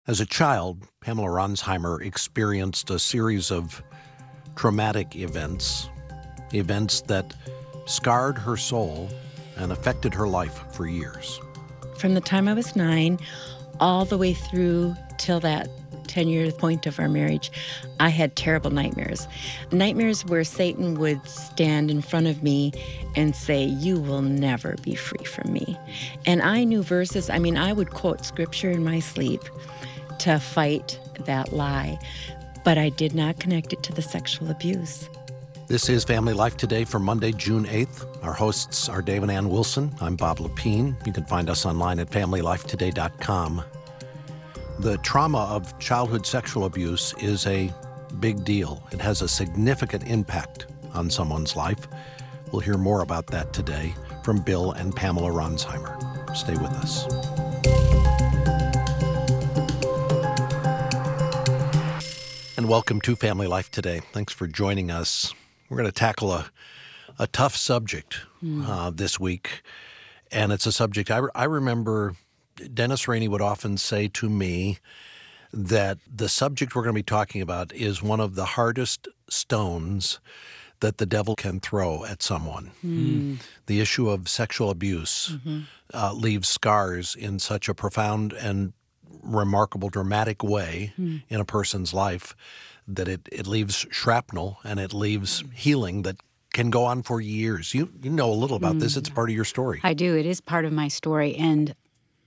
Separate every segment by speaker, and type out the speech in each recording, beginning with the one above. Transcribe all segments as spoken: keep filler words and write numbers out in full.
Speaker 1: As a child, Pamela Ronsheimer experienced a series of traumatic events, events that scarred her soul and affected her life for years.
Speaker 2: From the time I was nine all the way through till that ten-year point of our marriage, I had terrible nightmares. Nightmares where Satan would stand in front of me and say, "You will never be free from me." And I knew verses. I mean, I would quote scripture in my sleep to fight that lie, but I did not connect it to the sexual abuse.
Speaker 1: This is Family Life Today for Monday, June eighth. Our hosts are Dave and Ann Wilson. I'm Bob Lepine. You can find us online at family life today dot com. The trauma of childhood sexual abuse is a big deal. It has a significant impact on someone's life. We'll hear more about that today from Bill and Pamela Ronsheimer. Stay with us. And welcome to Family Life Today. Thanks for joining us. We're going to tackle a, a tough subject mm. uh, this week, and it's a subject I, re- I remember Dennis Rainey would often say to me that the subject we're going to be talking about is one of the hardest stones that the devil can throw at someone. Mm. The issue of sexual abuse mm-hmm. uh, leaves scars in such a profound and remarkable, dramatic way mm. in a person's life that it, it leaves shrapnel and it leaves healing that can go on for years. You you know a little about mm. this. It's part of your story.
Speaker 3: I do. It is part of my story. And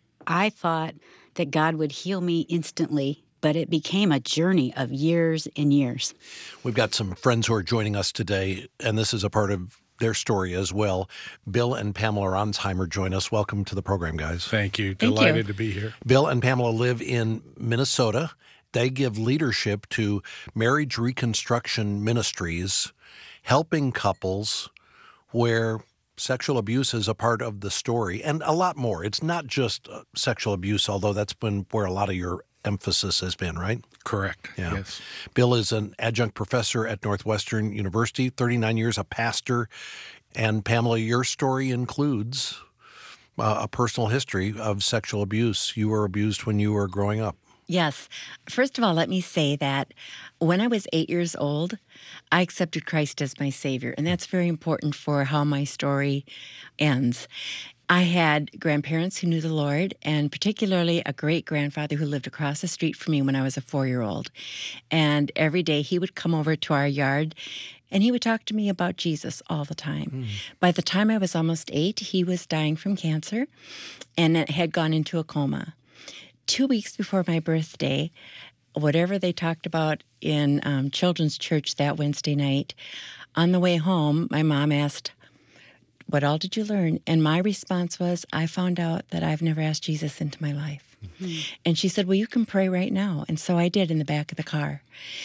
Speaker 3: I thought that God would heal me instantly, but it became a journey of years and years.
Speaker 1: We've got some friends who are joining us today, and this is a part of their story as well. Bill and Pamela Ronsheimer join us. Welcome to the program, guys.
Speaker 4: Thank you.
Speaker 2: Thank
Speaker 4: Delighted
Speaker 2: you.
Speaker 4: to be here.
Speaker 1: Bill and Pamela live in Minnesota. They give leadership to marriage reconstruction ministries, helping couples where sexual abuse is a part of the story, and a lot more. It's not just uh, sexual abuse, although that's been where a lot of your emphasis has been, right?
Speaker 4: Correct.
Speaker 1: Yeah.
Speaker 4: Yes.
Speaker 1: Bill is an adjunct professor at Northwestern University, thirty-nine years a pastor. And Pamela, your story includes uh, a personal history of sexual abuse. You were abused when you were growing up.
Speaker 2: Yes. First of all, let me say that when I was eight years old, I accepted Christ as my Savior, and that's very important for how my story ends. I had grandparents who knew the Lord, and particularly a great-grandfather who lived across the street from me when I was a four-year-old. And every day he would come over to our yard, and he would talk to me about Jesus all the time. Mm. By the time I was almost eight, he was dying from cancer and had gone into a coma. Two weeks before my birthday, whatever they talked about in um, children's church that Wednesday night, on the way home, my mom asked, "What all did you learn?" And my response was, "I found out that I've never asked Jesus into my life." Mm-hmm. And she said, "Well, you can pray right now." And so I did in the back of the car.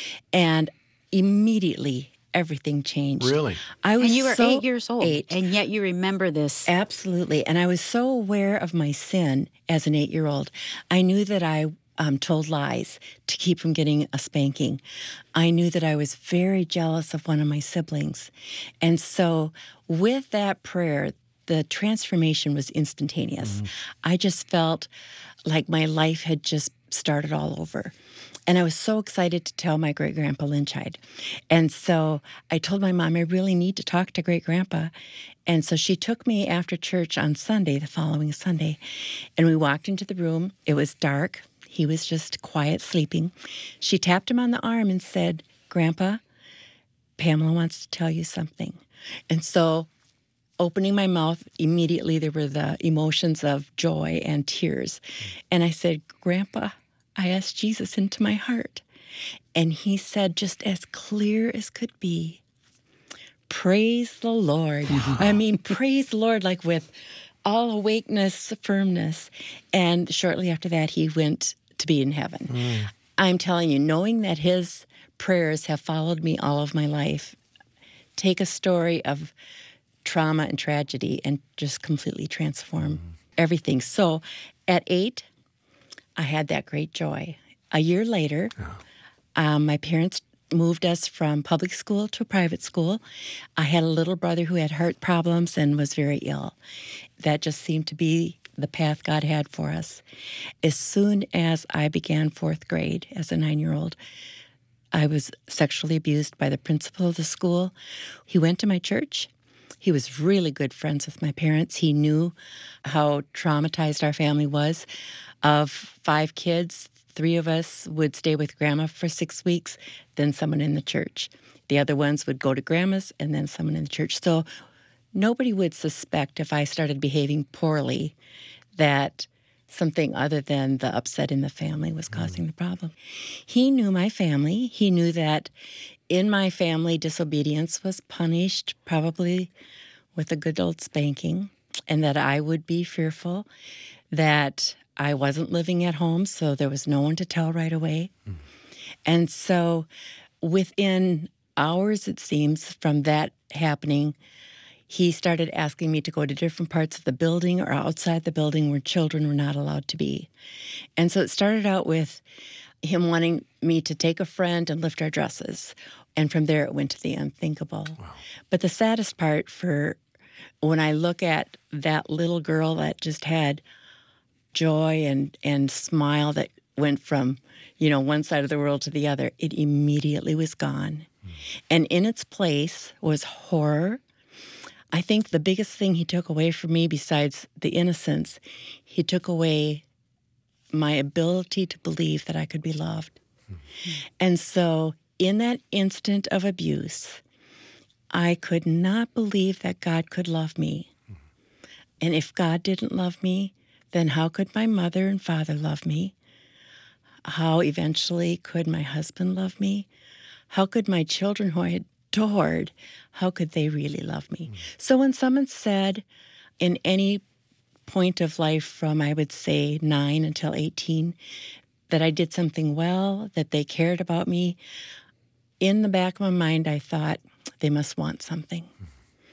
Speaker 2: And immediately, everything changed.
Speaker 1: Really?
Speaker 2: I was
Speaker 3: and you were
Speaker 2: so
Speaker 3: eight years old,
Speaker 2: eight.
Speaker 3: and yet you remember this.
Speaker 2: Absolutely. And I was so aware of my sin as an eight-year-old. I knew that I um, told lies to keep from getting a spanking. I knew that I was very jealous of one of my siblings. And so with that prayer, the transformation was instantaneous. Mm-hmm. I just felt like my life had just started all over. And I was so excited to tell my great-grandpa Lynchide. And so I told my mom, I really need to talk to great-grandpa. And so she took me after church on Sunday, the following Sunday, and we walked into the room. It was dark. He was just quiet, sleeping. She tapped him on the arm and said, "Grandpa, Pamela wants to tell you something." And so opening my mouth, immediately there were the emotions of joy and tears. And I said, "Grandpa, I asked Jesus into my heart." And he said, just as clear as could be, "Praise the Lord." I mean, praise the Lord, like with all awakeness, firmness. And shortly after that, he went to be in heaven. Mm. I'm telling you, knowing that his prayers have followed me all of my life, take a story of trauma and tragedy and just completely transform mm. everything. So at eight, I had that great joy. A year later, oh. um, my parents moved us from public school to a private school. I had a little brother who had heart problems and was very ill. That just seemed to be the path God had for us. As soon as I began fourth grade as a nine-year-old, I was sexually abused by the principal of the school. He went to my church. He was really good friends with my parents. He knew how traumatized our family was. Of five kids, three of us would stay with Grandma for six weeks, then someone in the church. The other ones would go to Grandma's and then someone in the church. So nobody would suspect if I started behaving poorly that something other than the upset in the family was causing the problem. He knew my family. He knew that in my family, disobedience was punished, probably with a good old spanking, and that I would be fearful, that I wasn't living at home, so there was no one to tell right away. Mm. And so within hours, it seems, from that happening, he started asking me to go to different parts of the building or outside the building where children were not allowed to be. And so it started out with him wanting me to take a friend and lift our dresses. And from there, it went to the unthinkable. Wow. But the saddest part for when I look at that little girl that just had joy and, and smile that went from, you know, one side of the world to the other, it immediately was gone. Mm. And in its place was horror. I think the biggest thing he took away from me, besides the innocence, he took away my ability to believe that I could be loved. Mm-hmm. And so in that instant of abuse, I could not believe that God could love me. Mm-hmm. And if God didn't love me, then how could my mother and father love me? How eventually could my husband love me? How could my children who I adored, how could they really love me? Mm. So when someone said in any point of life from, I would say, nine until eighteen, that I did something well, that they cared about me, in the back of my mind, I thought, they must want something. Mm.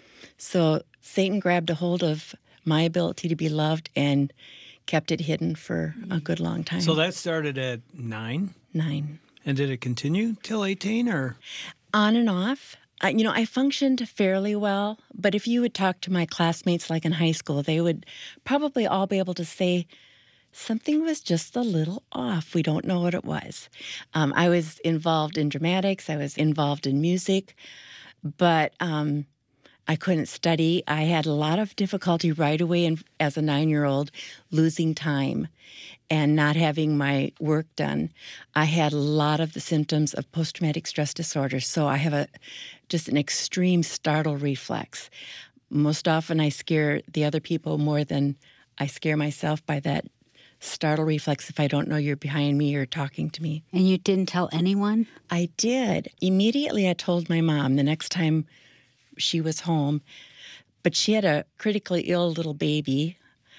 Speaker 2: So Satan grabbed a hold of my ability to be loved and kept it hidden for a good long time.
Speaker 4: So that started at nine?
Speaker 2: Nine.
Speaker 4: And did it continue till eighteen, or?
Speaker 2: On and off. I, you know, I functioned fairly well, but if you would talk to my classmates like in high school, they would probably all be able to say something was just a little off. We don't know what it was. Um, I was involved in dramatics. I was involved in music, but um, I couldn't study. I had a lot of difficulty right away in, as a nine-year-old losing time and not having my work done. I had a lot of the symptoms of post-traumatic stress disorder, so I have a just an extreme startle reflex. Most often I scare the other people more than I scare myself by that startle reflex if I don't know you're behind me or talking to me.
Speaker 3: And you didn't tell anyone?
Speaker 2: I did. Immediately I told my mom the next time she was home, but she had a critically ill little baby.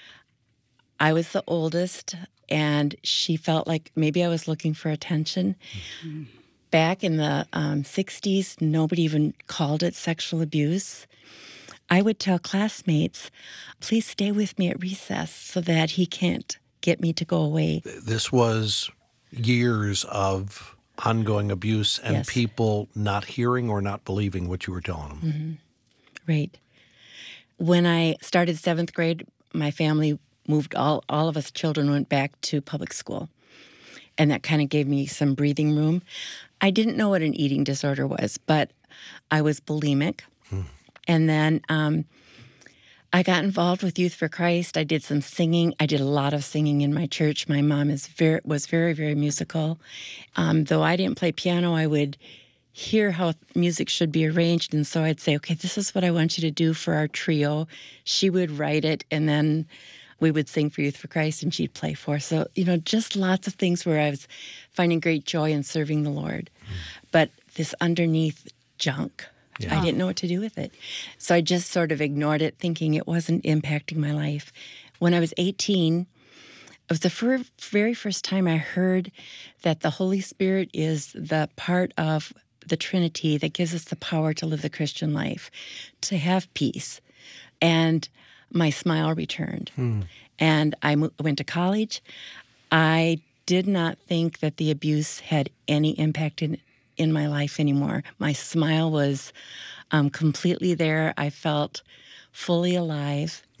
Speaker 2: I was the oldest, and she felt like maybe I was looking for attention. Mm-hmm. Back in the um, sixties, nobody even called it sexual abuse. I would tell classmates, please stay with me at recess so that he can't get me to go away.
Speaker 1: This was years of ongoing abuse and
Speaker 2: Yes.
Speaker 1: people not hearing or not believing what you were telling them.
Speaker 2: Mm-hmm. Right. When I started seventh grade, my family moved, all, all of us children went back to public school. And that kind of gave me some breathing room. I didn't know what an eating disorder was, but I was bulimic. Hmm. And then um, I got involved with Youth for Christ. I did some singing. I did a lot of singing in my church. My mom is very, was very, very musical. Um, though I didn't play piano, I would hear how music should be arranged. And so I'd say, okay, this is what I want you to do for our trio. She would write it, and then we would sing for Youth for Christ, and she'd play for us. So, you know, just lots of things where I was finding great joy in serving the Lord. Mm. But this underneath junk, yeah. I didn't know what to do with it. So I just sort of ignored it, thinking it wasn't impacting my life. When I was eighteen, it was the fir- very first time I heard that the Holy Spirit is the part of the Trinity that gives us the power to live the Christian life, to have peace. And my smile returned. Hmm. And I mo- went to college. I did not think that the abuse had any impact in, in my life anymore. My smile was um, completely there. I felt fully alive.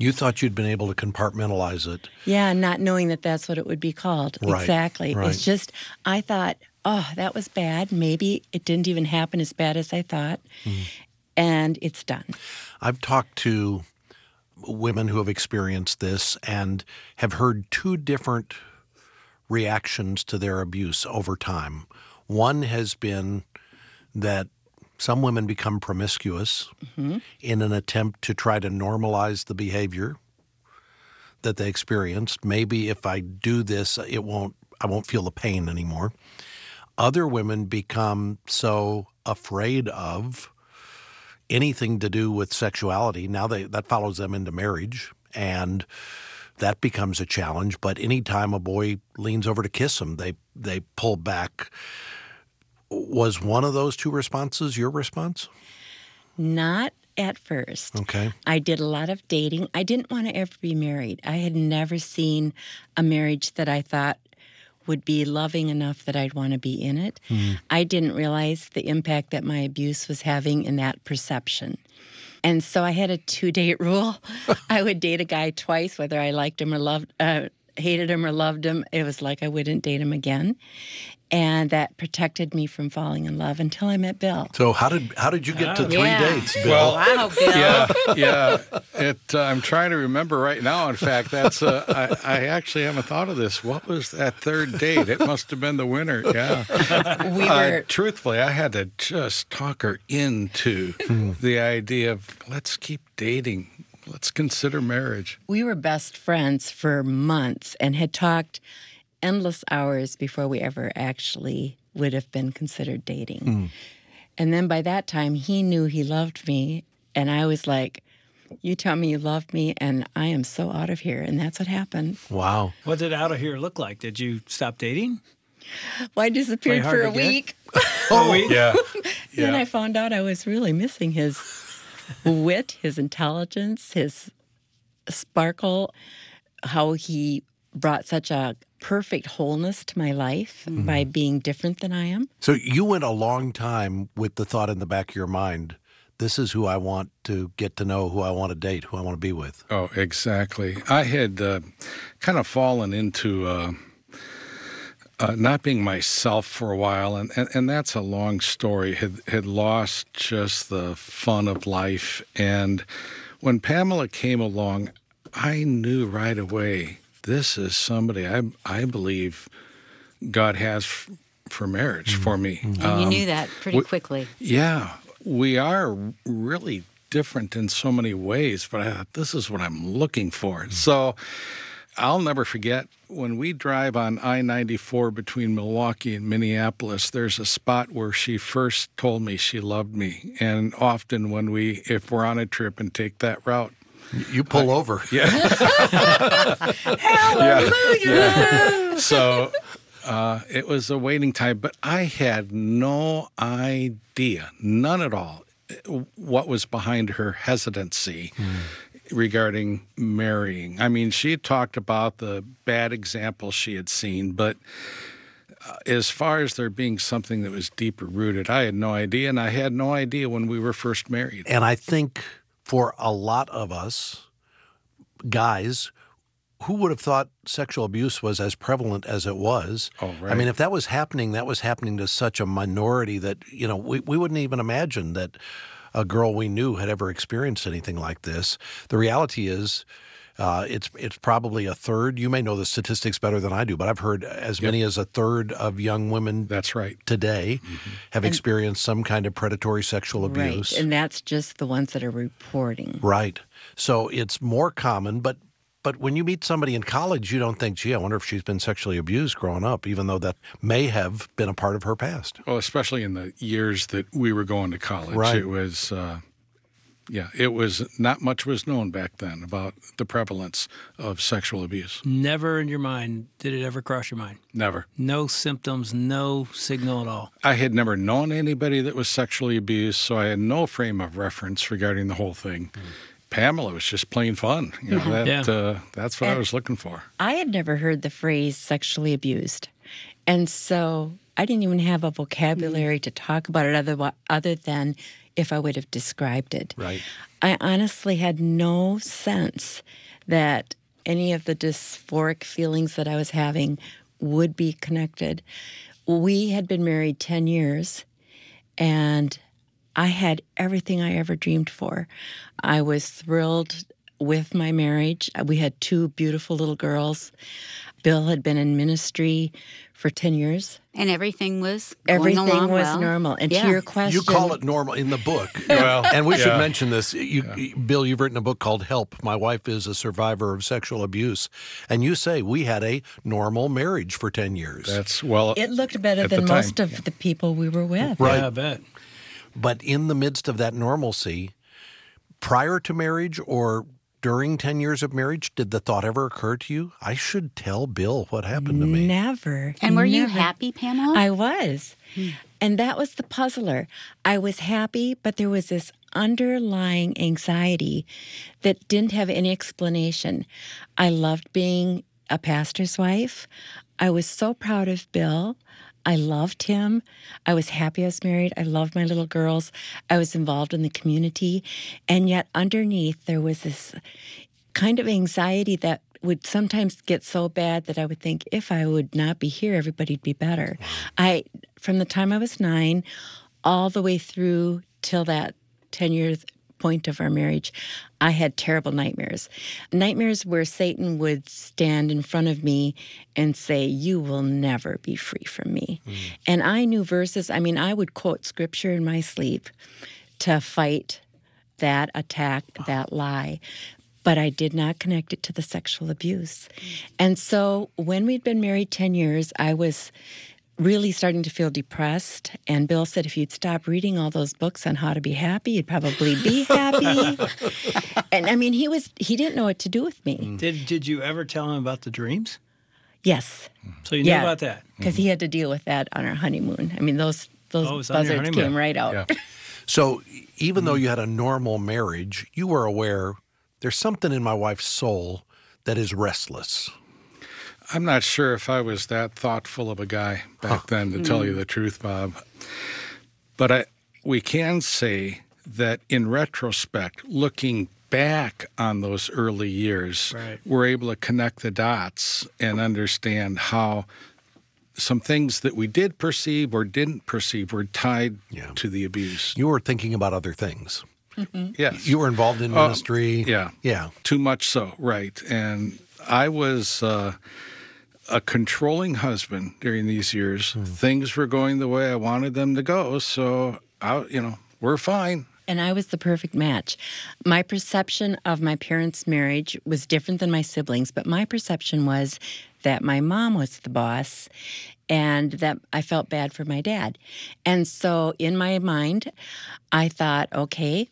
Speaker 1: You thought you'd been able to compartmentalize it.
Speaker 2: Yeah, not knowing that that's what it would be called.
Speaker 1: Right,
Speaker 2: Exactly.
Speaker 1: right.
Speaker 2: It's just, I thought, oh, that was bad. Maybe it didn't even happen as bad as I thought.
Speaker 1: Mm.
Speaker 2: And it's done.
Speaker 1: I've talked to women who have experienced this and have heard two different reactions to their abuse over time. One has been that some women become promiscuous
Speaker 2: Mm-hmm.
Speaker 1: in an attempt to try to normalize the behavior that they experienced. Maybe if I do this, it won't, I won't feel the pain anymore. Other women become so afraid of anything to do with sexuality. Now they, that follows them into marriage, and that becomes a challenge. But anytime a boy leans over to kiss them, they, they pull back. Was one of those two responses your response?
Speaker 2: Not at first.
Speaker 1: Okay.
Speaker 2: I did a lot of dating. I didn't want to ever be married. I had never seen a marriage that I thought would be loving enough that I'd want to be in it.
Speaker 1: Mm.
Speaker 2: I didn't realize the impact that my abuse was having in that perception. And so I had a two-date rule. I would date a guy twice, whether I liked him or loved, uh, hated him or loved him. It was like I wouldn't date him again. And that protected me from falling in love until I met Bill.
Speaker 1: So how did how did you get to three
Speaker 2: Yeah.
Speaker 1: dates, Bill?
Speaker 5: Well,
Speaker 2: Wow, Bill.
Speaker 5: Yeah, yeah. It. Uh, I'm trying to remember right now. In fact, that's. Uh, I, I actually haven't thought of this. What was that third date? It must have been the winner. Yeah.
Speaker 2: We
Speaker 5: Uh,
Speaker 2: were
Speaker 5: truthfully, I had to just talk her into the idea of let's keep dating. Let's consider marriage.
Speaker 2: we were best friends for months and had talked endless hours before we ever actually would have been considered dating. And then by that time, he knew he loved me, and I was like, you tell me you love me, and I am so out of here. And that's what happened.
Speaker 1: Wow.
Speaker 4: What did out of here look like? Did you stop dating?
Speaker 2: Well, I disappeared
Speaker 4: Play hard
Speaker 2: for a
Speaker 4: to get?
Speaker 2: week.
Speaker 4: Oh, we,
Speaker 5: Yeah.
Speaker 2: Then
Speaker 5: Yeah.
Speaker 2: I found out I was really missing his wit, his intelligence, his sparkle, how he brought such a perfect wholeness to my life by being different than I am.
Speaker 1: So you went a long time with the thought in the back of your mind, this is who I want to get to know, who I want to date, who I want to be with.
Speaker 5: Oh, exactly. I had uh, kind of fallen into uh, uh, not being myself for a while, and, and, and that's a long story. Had had lost just the fun of life, and when Pamela came along, I knew right away this is somebody I I believe God has f- for marriage for me.
Speaker 3: And you
Speaker 5: Um,
Speaker 3: knew that pretty
Speaker 5: we-
Speaker 3: quickly.
Speaker 5: Yeah, we are really different in so many ways, but I thought this is what I'm looking for. So I'll never forget when we drive on I ninety-four between Milwaukee and Minneapolis, there's a spot where she first told me she loved me. And often when we, if we're on a trip and take that route,
Speaker 1: You pull over.
Speaker 5: yeah. yeah. So uh, it was a waiting time, but I had no idea, none at all, what was behind her hesitancy regarding marrying. I mean, she had talked about the bad examples she had seen, but uh, as far as there being something that was deeper rooted, I had no idea, and I had no idea when we were first married.
Speaker 1: And I think for a lot of us, guys, who would have thought sexual abuse was as prevalent as it was?
Speaker 5: Oh, right.
Speaker 1: I mean, if that was happening, that was happening to such a minority that, you know, we, we wouldn't even imagine that a girl we knew had ever experienced anything like this. The reality is uh, it's it's probably a third. You may know the statistics better than I do, but I've heard as many as a third of young women
Speaker 5: That's right.
Speaker 1: today have experienced some kind of predatory sexual abuse.
Speaker 2: Right. And that's just the ones that are reporting.
Speaker 1: Right. So it's more common, but but when you meet somebody in college, you don't think, gee, I wonder if she's been sexually abused growing up, even though that may have been a part of her past.
Speaker 5: Well, especially in the years that we were going to college.
Speaker 1: Right.
Speaker 5: It was, uh, yeah, it was, not much was known back then about the prevalence of sexual abuse.
Speaker 4: never in your mind did it ever cross your mind.
Speaker 5: Never.
Speaker 4: No symptoms, no signal at all.
Speaker 5: I had never known anybody that was sexually abused, so I had no frame of reference regarding the whole thing. Pamela was just plain fun. You know, that,
Speaker 4: Yeah.
Speaker 5: uh, that's what I
Speaker 2: And-
Speaker 5: was looking for.
Speaker 2: I had never heard the phrase sexually abused. And so I didn't even have a vocabulary to talk about it other, other than if I would have described it.
Speaker 1: Right.
Speaker 2: I honestly had no sense that any of the dysphoric feelings that I was having would be connected. We had been married ten years, and I had everything I ever dreamed for. I was thrilled with my marriage. We had two beautiful little girls. Bill had been in ministry for ten years.
Speaker 3: And everything was going
Speaker 2: Everything
Speaker 3: along
Speaker 2: was
Speaker 3: well.
Speaker 2: normal. And
Speaker 3: Yeah.
Speaker 2: to your question...
Speaker 1: You call it normal in the book.
Speaker 5: Well,
Speaker 1: and we should
Speaker 5: yeah.
Speaker 1: mention this. You, Bill, you've written a book called Help. My wife is a survivor of sexual abuse. And you say we had a normal marriage for ten years.
Speaker 5: That's, well,
Speaker 2: It looked better
Speaker 5: at the
Speaker 2: than
Speaker 5: time,
Speaker 2: most of
Speaker 5: yeah.
Speaker 2: the people we were with.
Speaker 1: Right.
Speaker 4: Yeah, I bet.
Speaker 1: But in the midst of that normalcy, prior to marriage or during ten years of marriage, did the thought ever occur to you, I should tell Bill what happened to me?
Speaker 2: Never.
Speaker 3: And were you
Speaker 2: never.
Speaker 3: happy, Pamela?
Speaker 2: I was. And that was the puzzler. I was happy, but there was this underlying anxiety that didn't have any explanation. I loved being a pastor's wife. I was so proud of Bill. I loved him. I was happy I was married. I loved my little girls. I was involved in the community. And yet underneath, there was this kind of anxiety that would sometimes get so bad that I would think, if I would not be here, everybody'd be better. I, from the time I was nine, all the way through till that ten-year point of our marriage, I had terrible nightmares. Nightmares where Satan would stand in front of me and say, you will never be free from me. Mm. And I knew verses. I mean, I would quote scripture in my sleep to fight that attack, that lie. But I did not connect it to the sexual abuse. And so when we'd been married ten years, I was really starting to feel depressed. And Bill said, if you'd stop reading all those books on how to be happy, you'd probably be happy. And I mean, he was he didn't know what to do with me.
Speaker 4: Did Did you ever tell him about the dreams?
Speaker 2: Yes.
Speaker 4: So you knew
Speaker 2: Yeah.
Speaker 4: about that?
Speaker 2: Because he had to deal with that on our honeymoon. I mean, those those
Speaker 4: Oh, it was on your
Speaker 2: buzzards
Speaker 4: honeymoon.
Speaker 2: came right out.
Speaker 5: Yeah.
Speaker 1: So even though you had a normal marriage, you were aware there's something in my wife's soul that is restless.
Speaker 5: I'm not sure if I was that thoughtful of a guy back then, to tell you the truth, Bob. But I, we can say that in retrospect, looking back on those early years,
Speaker 4: Right.
Speaker 5: we're able to connect the dots and understand how some things that we did perceive or didn't perceive were tied
Speaker 1: Yeah.
Speaker 5: to the abuse.
Speaker 1: You were thinking about other things.
Speaker 5: Yes.
Speaker 1: You were involved in
Speaker 5: Uh,
Speaker 1: ministry.
Speaker 5: yeah.
Speaker 1: Yeah.
Speaker 5: Too much so, right. And I was uh, a controlling husband during these years. Things were going the way I wanted them to go, so, I, you know, we're fine.
Speaker 2: And I was the perfect match. My perception of my parents' marriage was different than my siblings, but my perception was that my mom was the boss and that I felt bad for my dad. And so in my mind, I thought, okay,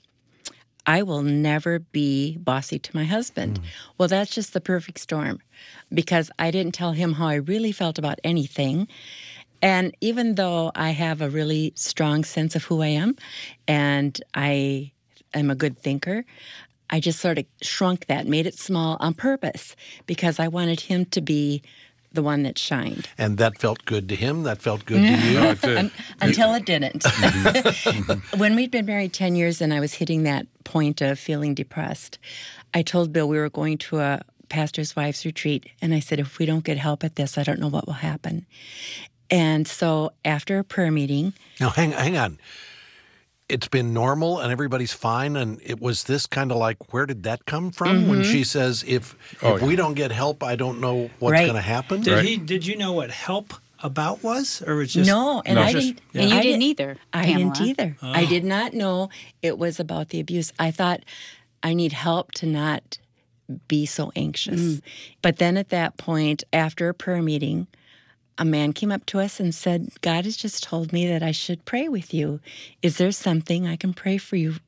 Speaker 2: I will never be bossy to my husband. Mm. Well, that's just the perfect storm because I didn't tell him how I really felt about anything. And even though I have a really strong sense of who I am and I am a good thinker, I just sort of shrunk that, made it small on purpose because I wanted him to be the one that shined.
Speaker 1: And that felt good to him? That felt good to you?
Speaker 5: No, it did.
Speaker 2: Un- until it didn't. When we'd been married ten years and I was hitting that point of feeling depressed, I told Bill we were going to a pastor's wife's retreat. And I said, if we don't get help at this, I don't know what will happen. And so after a prayer meeting...
Speaker 1: Now, hang, hang on. It's been normal and everybody's fine. And it was this kind of like, where did that come from?
Speaker 2: Mm-hmm.
Speaker 1: When she says, if,
Speaker 5: Oh,
Speaker 1: if
Speaker 5: yeah.
Speaker 1: we don't get help, I don't know what's
Speaker 2: Right.
Speaker 1: going to happen.
Speaker 4: Did
Speaker 5: Right.
Speaker 4: he? Did you know what help about was, or was just
Speaker 2: No, and
Speaker 5: No.
Speaker 2: I
Speaker 4: just-
Speaker 2: didn't.
Speaker 4: yeah.
Speaker 3: And you
Speaker 2: I
Speaker 3: didn't either,
Speaker 2: I
Speaker 3: Pamela.
Speaker 2: didn't either. I did not know it was about the abuse. I thought I need help to not be so anxious. But then at that point, after a prayer meeting, a man came up to us and said, God has just told me that I should pray with you. Is there something I can pray for you?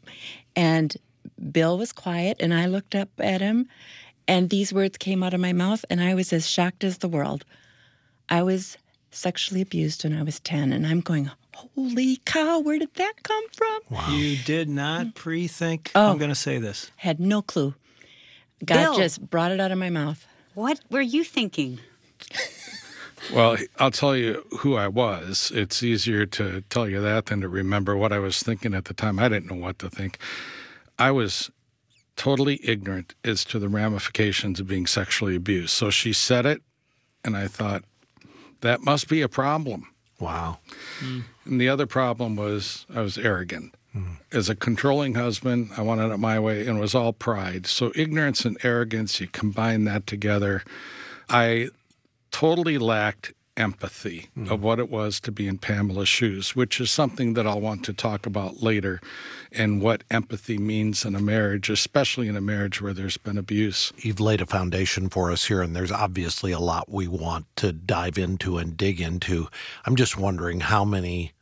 Speaker 2: And Bill was quiet, and I looked up at him, and these words came out of my mouth, and I was as shocked as the world. I was sexually abused when I was ten, and I'm going, holy cow, where did that come from?
Speaker 4: You did not pre-think.
Speaker 2: Oh.
Speaker 4: I'm going to say this.
Speaker 2: Had no clue. God
Speaker 3: Bill.
Speaker 2: just brought it out of my mouth.
Speaker 3: What were you thinking?
Speaker 5: Well, I'll tell you who I was. It's easier to tell you that than to remember what I was thinking at the time. I didn't know what to think. I was totally ignorant as to the ramifications of being sexually abused. So she said it, and I thought, that must be a problem.
Speaker 1: Wow.
Speaker 5: Mm. And the other problem was I was arrogant. Mm. As a controlling husband, I wanted it my way, and it was all pride. So ignorance and arrogance, you combine that together. I totally lacked empathy mm. of what it was to be in Pamela's shoes, which is something that I'll want to talk about later, and what empathy means in a marriage, especially in a marriage where there's been abuse.
Speaker 1: You've laid a foundation for us here, and there's obviously a lot we want to dive into and dig into. I'm just wondering how many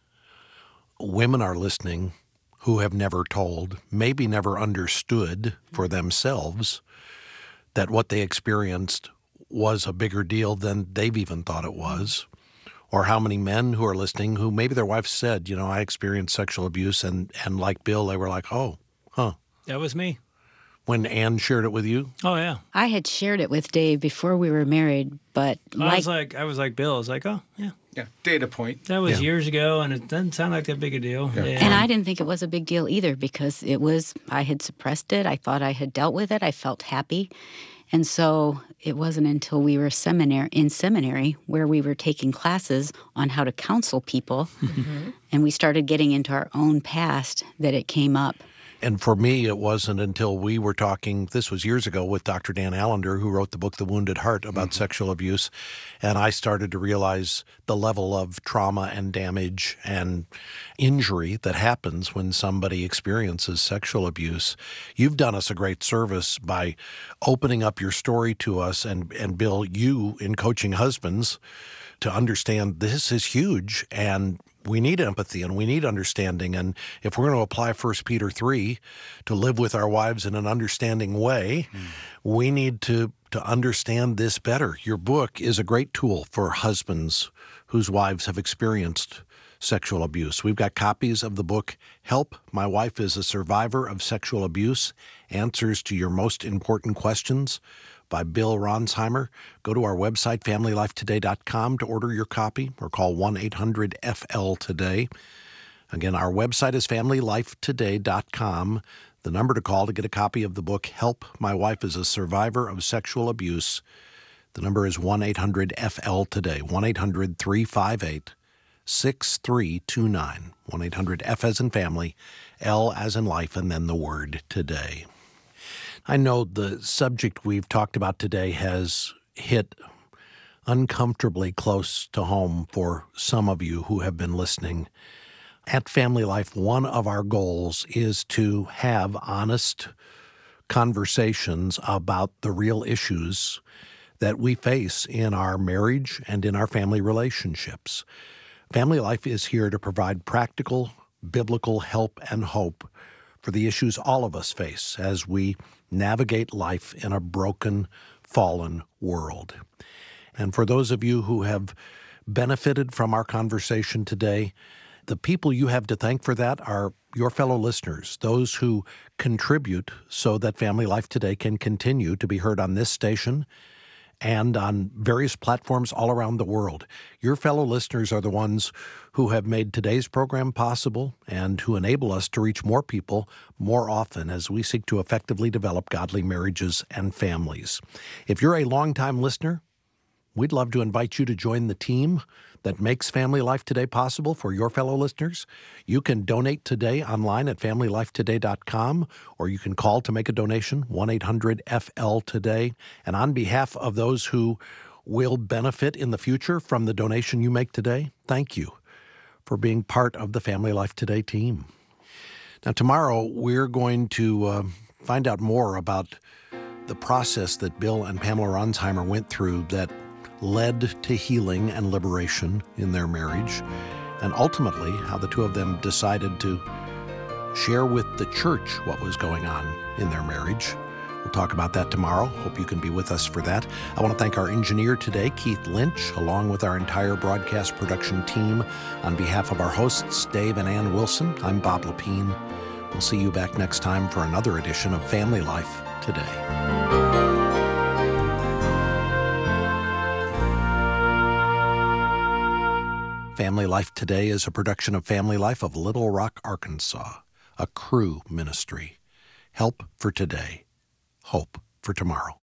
Speaker 1: women are listening who have never told, maybe never understood for themselves, that what they experienced was a bigger deal than they've even thought it was. Or how many men who are listening who maybe their wife said, you know, I experienced sexual abuse, and, and like Bill, they were like, oh, huh.
Speaker 4: That was me.
Speaker 1: When Ann shared it with you?
Speaker 4: Oh, yeah.
Speaker 3: I had shared it with Dave before we were married, but
Speaker 4: I
Speaker 3: like,
Speaker 4: was like, I was like Bill. I was like, oh, yeah.
Speaker 5: Yeah, data point.
Speaker 4: That was
Speaker 1: Yeah.
Speaker 4: years ago, and it doesn't sound like that big a deal.
Speaker 5: Yeah.
Speaker 4: Yeah.
Speaker 3: and I didn't think it was a big deal either because it was, I had suppressed it. I thought I had dealt with it. I felt happy. And so it wasn't until we were seminary in seminary where we were taking classes on how to counsel people, mm-hmm. and we started getting into our own past that it came up.
Speaker 1: And for me, it wasn't until we were talking, this was years ago, with Doctor Dan Allender, who wrote the book The Wounded Heart about mm-hmm. sexual abuse, and I started to realize the level of trauma and damage and injury that happens when somebody experiences sexual abuse. You've done us a great service by opening up your story to us, and, and Bill, you in coaching husbands to understand this is huge, and we need empathy and we need understanding. And if we're going to apply First Peter three to live with our wives in an understanding way, mm. we need to, to understand this better. Your book is a great tool for husbands whose wives have experienced sexual abuse. We've got copies of the book, Help, My Wife is a Survivor of Sexual Abuse, Answers to Your Most Important Questions, by Bill Ronsheimer. Go to our website, family life today dot com, to order your copy, or call one eight hundred F L today. Again, our website is family life today dot com. The number to call to get a copy of the book, Help, My Wife is a Survivor of Sexual Abuse. The number is one eight hundred F L today, one eight hundred three five eight six three two nine, one eight hundred F as in family, L as in life, and then the word today. I know the subject we've talked about today has hit uncomfortably close to home for some of you who have been listening. At Family Life, one of our goals is to have honest conversations about the real issues that we face in our marriage and in our family relationships. Family Life is here to provide practical, biblical help and hope for the issues all of us face as we navigate life in a broken, fallen world. And for those of you who have benefited from our conversation today, the people you have to thank for that are your fellow listeners, those who contribute so that Family Life Today can continue to be heard on this station and on various platforms all around the world. Your fellow listeners are the ones who have made today's program possible and who enable us to reach more people more often as we seek to effectively develop godly marriages and families. If you're a longtime listener, we'd love to invite you to join the team that makes Family Life Today possible for your fellow listeners. You can donate today online at family life today dot com, or you can call to make a donation, one eight hundred F L today. And on behalf of those who will benefit in the future from the donation you make today, thank you for being part of the Family Life Today team. Now, tomorrow, we're going to uh, find out more about the process that Bill and Pamela Ronsheimer went through that led to healing and liberation in their marriage, and ultimately how the two of them decided to share with the church what was going on in their marriage. We'll talk about that tomorrow. Hope you can be with us for that. I want to thank our engineer today, Keith Lynch, along with our entire broadcast production team. On behalf of our hosts, Dave and Ann Wilson, I'm Bob Lepine. We'll see you back next time for another edition of Family Life Today. Family Life Today is a production of Family Life of Little Rock, Arkansas, a Cru ministry. Help for today, hope for tomorrow.